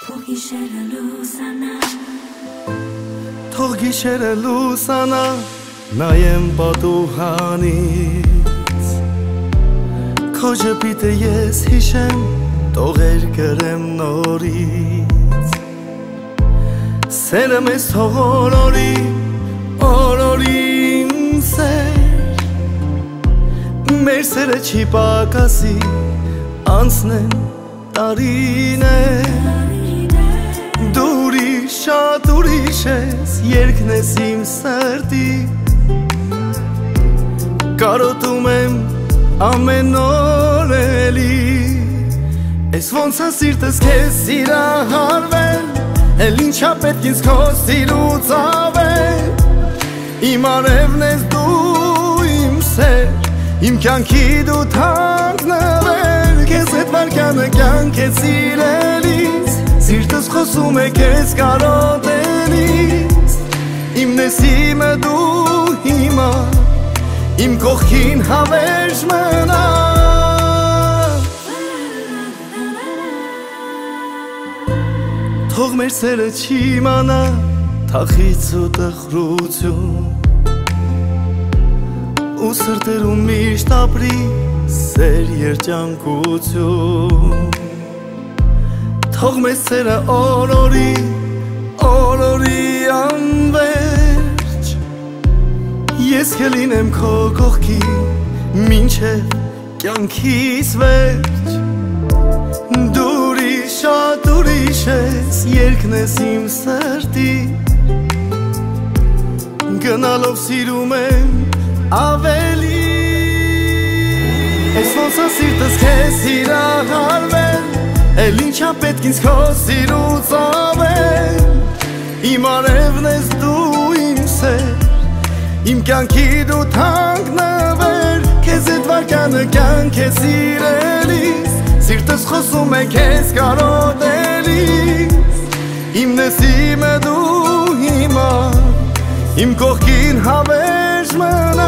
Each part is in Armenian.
Թող գիշերը լուսանա նայեմ պատուհանից Քո ժպիտը ես հիշեմ տողեր գրեմ նորից Սերը մեզ թող օրորի իմ սեր Մեր սերը չի պակասի անցնեն տարիներ Շատ ուրիշ ես, երգն ես իմ սրտի Կարոտում եմ ամեն օր էլի Ես ոնց է սիրտս քեզ սիրահարվել Էլ ինչա պետք ինձ քո սիրուց ավել Իմ արևն ես դու իմ սեր Իմ կյանքի դու թանկ նվեր Քեզ հետ վարկյանը կյանք է սիրելիս Սիրտս խոսում է քեզ կարոտելիս Իմն ես իմը դու հիմա Իմ կողքին հավերժ մնա Թող մեր սերը չի մանա Թախից ու տխրություն Ու սրտերում միշտ ապրի Սեր երջանկություն Թող մեզ սերը օրորի անվերջ Ես կլինեմ քո կողքին մինչև կյանքիս վերջ Դու շատ ուրիշ ես, երգն ես իմ սրտի Գնալով սիրում եմ ավելի Ես ոնց է սիրտս քեզ սիրահարվել Էլ ինչա պետք ինձ քո սիրուց ավել Իմ արևն ես դու իմ սեր Իմ կյանքի դու թանկ նվեր Քեզ հետ վարկյանը կյանք է սիրելիս Սիրտս խոսում է քեզ կարոտելիս Իմն ես իմը դու հիմա Իմ կողքին հավերժ մնա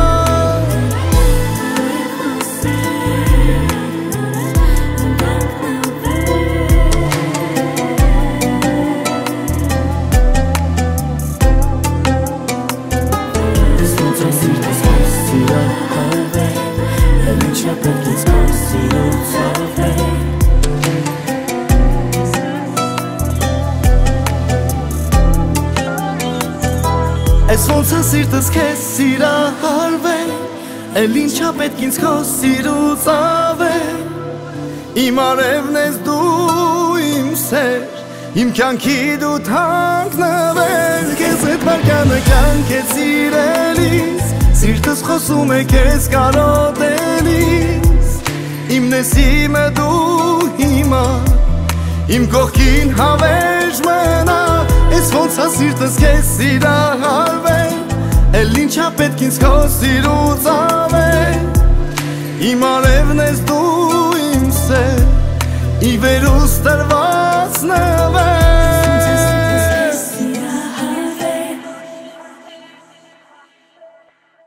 Ես ոնց է սիրտս քեզ սիրահարվել Էլ ինչա պետք ինձ քո սիրուց ավել Իմ արևն ես դու իմ սեր Իմ կյանքի դու թանկ նվեր Քեզ հետ վարկյանը կյանք է սիրելիս Սիրտս խոսում է քեզ կարոտելիս Իմն ես իմը դու հիմա Իմ կողքին հավերժ մնա Ես ոնց է սիրտս քեզ սիրահարվել Էլ ինչա պետք ինձ քո սիրուց ավել Իմ արևն ես դու իմ սեր Ի վերուս տրված նվեր